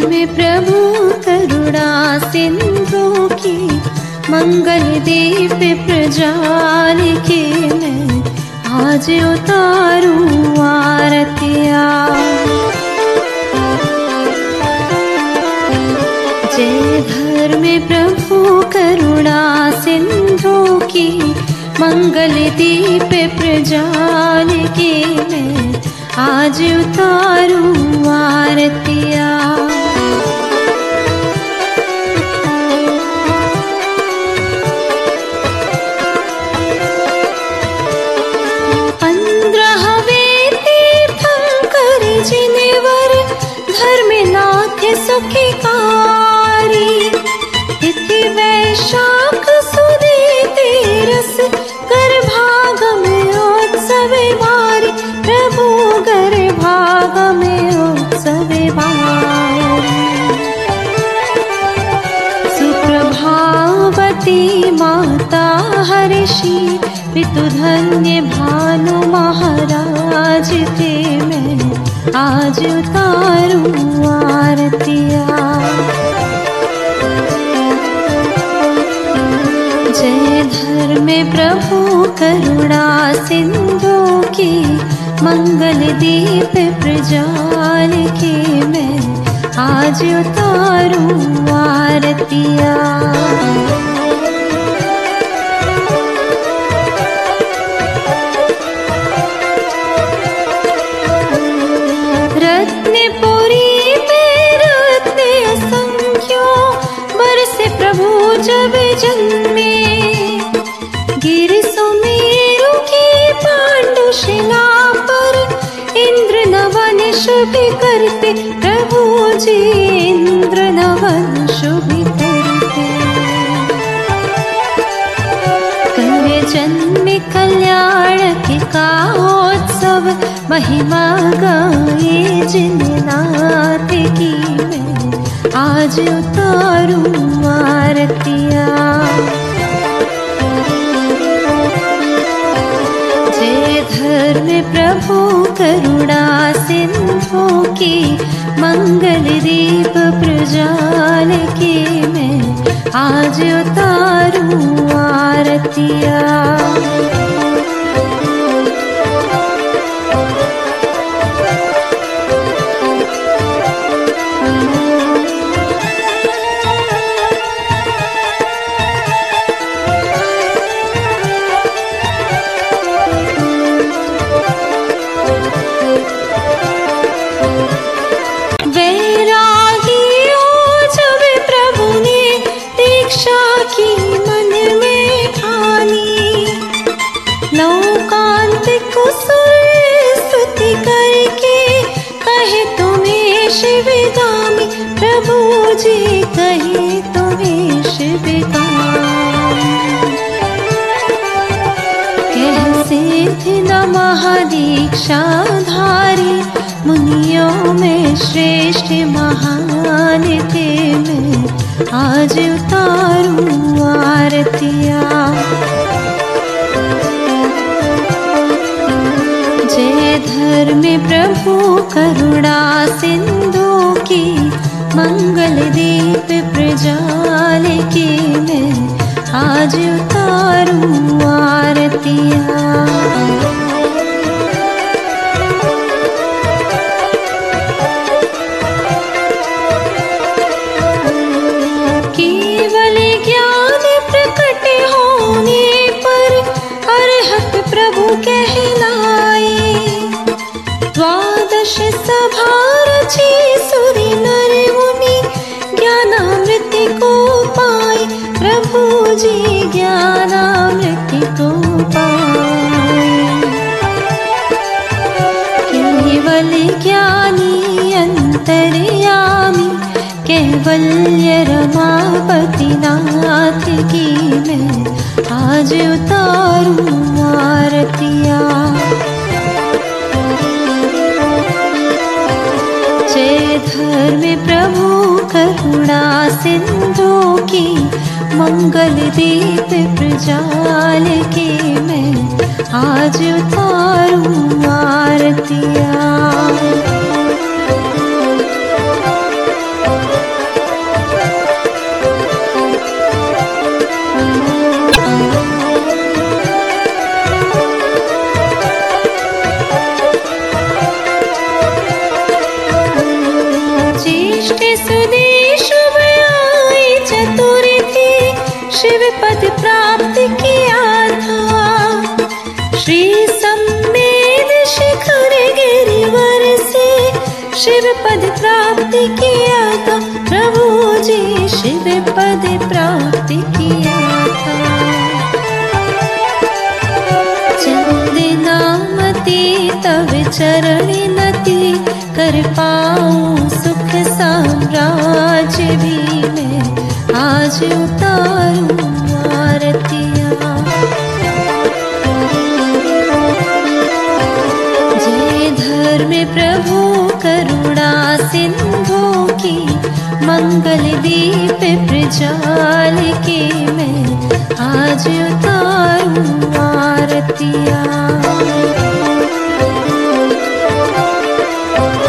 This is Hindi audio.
में प्रभु करुणा सिंधु की, मंगल दीप प्रज्वाल के मैं आज उतारूं आरतिया। जय धर्म प्रभु करुणा सिंधु की, मंगल दीप प्रज्वाल के मैं आज उतारूं आरतिया। सुखिकारी तिथि वैशाख सुदी तेरस, गर्भाग में उत्सव भारी, प्रभु गर्भाग में उत्सव भारी। सुप्रभावती माता हर्षि, पितु धन्य भानु महाराज के मैं आज उतारूं आरतिया। जय धर्म प्रभु करुणा सिंधु की, मंगल दीप प्रज्वाल के मैं आज उतारूं आरतिया। जब जन्मे गिर सुमेरु की पांडुशिला पर, इंद्र नवन शुभ करते प्रभु जी, इंद्र नवन शुभ करते। कर जन्म कल्याण का उत्सव, महिमा गाए जिन नाथ की मैं आज उतारूं आरतिया। जय धर्म प्रभु करुणा सिंधु की, मंगल दीप प्रज्वाल के मैं आज उतारूं आरतिया। शिवगामी प्रभु जी कहे तुम्हें शिवगामी, कह सिद्ध नमः दीक्षाधारी, मुनियों में श्रेष्ठ महान थे मैं आज उतारूं आरतिया। जय धर्म प्रभु करुणा सिंधु की, मंगल दीप प्रज्वाल के मैं आज उतारूं आरतिया। केवल ज्ञान प्रकट होने पर अरहत प्रभु कहलाए, द्वादश सभा रची सुरी नर मुनि, ज्ञानामृत को पाए प्रभु जी, ज्ञानामृत को पाए। केवल ज्ञानी अंतर्यामी, कैवल्य रमापति नाथ की मैं आज उतारूं आरतिया। जय धर्म प्रभु करुणा सिंधु की, मंगल दीप प्रज्वाल के मैं आज उतारूं आरतिया। सुधी शुभ आई चतुर्थी, शिव पद प्राप्त किया था। श्री सम्मेद शिखर गिरिवर से शिव पद प्राप्त किया था। प्रभु जी शिव पद प्राप्त किया था। चंदनामती तव चरण नति, कर पाऊं सुख साम्राज्य भी मैं आज उतारूं आरतियां। जय धर्म प्रभु करुणा सिंधु की, मंगल दीप प्रज्वाल के मैं आज उतारूं आरतियां।